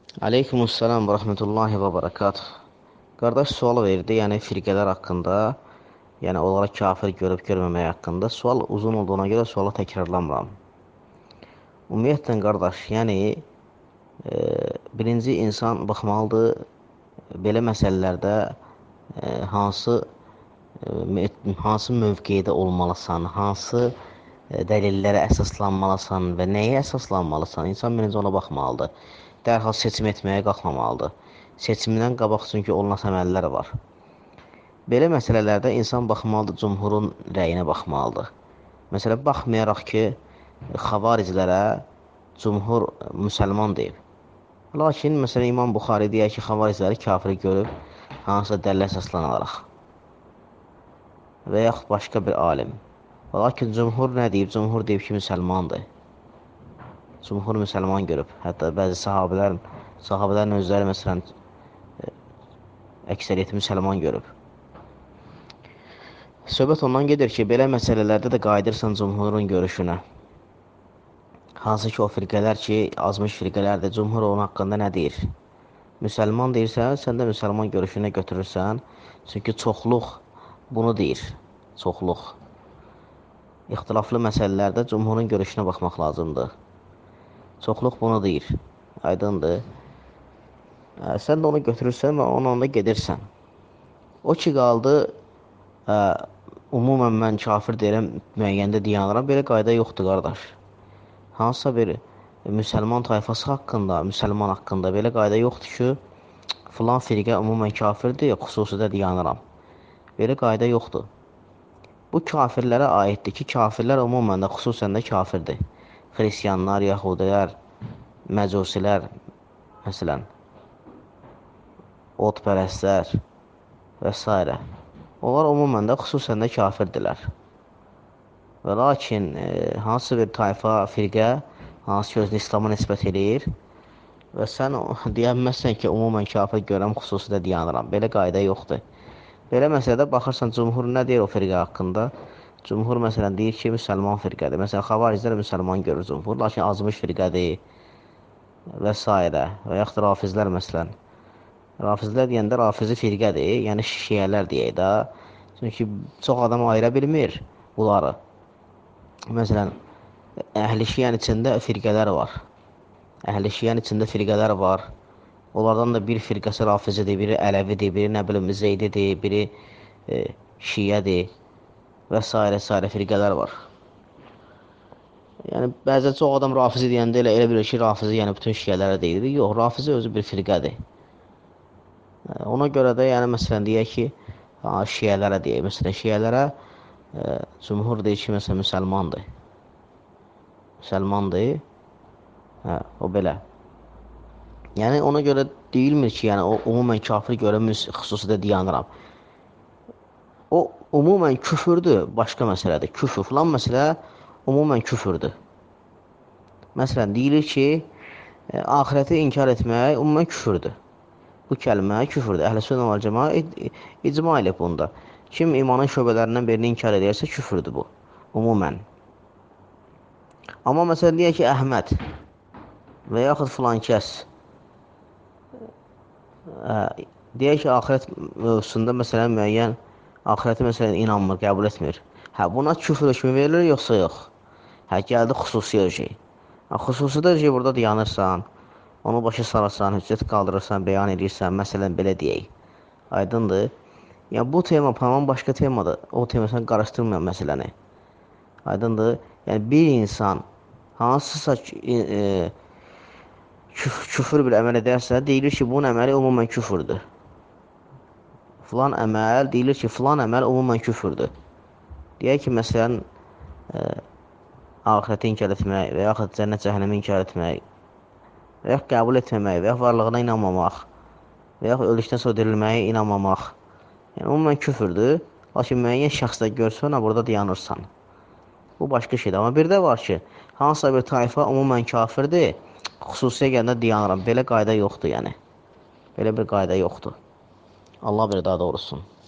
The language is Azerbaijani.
Aleykumussalam və rəhmətullahi və barakatuh. Qardaş sual verdi, yəni firqələr haqqında, yəni onlara kafir görüb görməmək haqqında. Sual uzun olduğuna görə sualı təkrarlamıram. Ümumiyyətlə qardaş, yəni birinci insan baxmalıdır belə məsələlərdə hansı mövqedə olmalısan, hansı dəlillərə əsaslanmalısan və nəyə əsaslanmalısan? İnsan birinci ona baxmalıdır. Dərhal seçim etməyə qalxmamalıdır. Seçimdən qabaq çünki olunan əməllər var. Belə məsələlərdə insan baxmalıdır, cümhurun rəyinə baxmalıdır. Məsələn, baxmayaraq ki, xavaricilərə cümhur müsəlman deyib. Lakin, məsələn, İmam Buxari deyək ki, xavariciləri kafiri görüb, hansısa dəllə əsaslanaraq və yaxud başqa bir alim. Lakin cümhur nə deyib? Cümhur deyib ki, müsəlmandır. Cümhur müsəlman görüb. Hətta bəzi sahabələrin özləri məsələn əksəriyyəti müsəlman görüb. Söhbət ondan gedir ki, belə məsələlərdə də qayıdırsan cümhurun görüşünə. Hansı ki, o firqələr ki, azmış firqələrdir, cümhur onun haqqında nə deyir? Müsəlman deyirsən, sən də müsəlman görüşünə götürürsən. Çünki çoxluq bunu deyir. Çoxluq. İxtilaflı məsələlərdə cümhurun görüşünə baxmaq lazımdır. Çoxluq bunu deyir. Aydındır. Sən də onu götürürsən və onunla gedirsən. O ki, qaldı, umumən mən kafir deyirəm, müəyyəndə dayanıram. Belə qayda yoxdur, qardaş. Hansısa bir müsəlman tayfası haqqında, müsəlman haqqında belə qayda yoxdur ki, filan firqə umumən kafirdir, xüsusidə dayanıram. Belə qayda yoxdur. Bu kafirlərə aiddir ki, kafirlər umumən də xüsusən də kafirdir. Xristiyanlar, yəhudilər, məcusilər, məsələn, otpərəstlər və s. Onlar umumən də xüsusən də kafirdirlər. Və lakin, hansı bir tayfa, firqə, hansı ki, özünü İslama nisbət edir və sən deyəməzsən ki, umumən kafir görəm, xüsusilə dayanıram. Belə qayda yoxdur. Belə məsələdə baxırsan, cümhur nə deyir o firqə haqqında? Cümhur məsələn deyir ki, müsəlman firqədir. Məsələn, xavaricilər müsəlman görür cümhur, lakin azmış firqədir və s. Və yaxud rafizlər məsələn. Rafizlər deyəndə rafizi firqədir, yəni şiyələr deyək də. Çünki çox adam ayıra bilmir bunları. Məsələn, əhl-i şiyənin içində firqələr var. Əhl-i şiyənin içində firqələr var. Onlardan da bir firqəsi rafizidir, biri ələvidir, biri nə bilim zeydidir, biri şiyədir və s. firqələr var. Yəni, bəzən çox adam rafizi deyəndə elə bilir ki, rafizi yəni bütün şiyələrə deyilir. Yox, rafizi özü bir firqədir. Ona görə də, yəni, məsələn, deyək ki, şiyələrə deyək. Məsələn, şiyələrə cümhur deyir ki, məsələn, müsəlmandır. Müsəlmandır. O belə. Yəni, ona görə deyilmir ki, yəni, o umumən kafir görə xüsusilə dayanıram. O, umumən küfürdür, başqa məsələdir. Küfür filan məsələ umumən küfürdür. Məsələn, deyilir ki, axirəti inkar etmək umumən küfürdür. Bu kəlmə küfürdür. Əhl-i-Sünnə vəl-Cəmaə icma eləyib bunda. Kim imanın şöbələrindən birini inkar edirsə, küfürdür bu. Umumən. Amma məsələn, deyək ki, Əhməd və yaxud filan kəs deyək ki, axirət mövzusunda məsələn müəyyən axirəti məsələn inanmır, qəbul etmir. Buna küfür hökmü verilir, yoxsa yox? Gəldi xüsusi ölçək. Xüsusidə ölçək burada dayanırsan, onu başa sararsan, hüccət qaldırırsan, bəyan edirsən, məsələn belə deyək. Aydındır. Yəni, bu tema tamam başqa temadır. O temasını qarışdırmayan məsələni. Aydındır. Yəni, bir insan hansısa küfür bir əməl edərsə, deyilir ki, bunun əməli umumən küfürdür. Filan əməl, deyilir ki, filan əməl umumən küfürdür. Deyək ki, məsələn, axirəti inkar etmək və yaxud cənnət cəhənnəmi inkar etmək və yaxud qəbul etməmək və yaxud varlığına inanmamaq və yaxud öldükdən sonra dirilməyə inanmamaq. Yəni, umumən küfürdür, lakin müəyyən şəxsdə görsən, burada dayanırsan. Bu başqa şeydir. Amma bir də var ki, hansısa bir tayfa umumən kafirdir, xüsusiyə gəndə dayanıram. Belə qayda yoxdur, yəni. Belə bir qayda yoxdur. Allah bir daha doğrusun.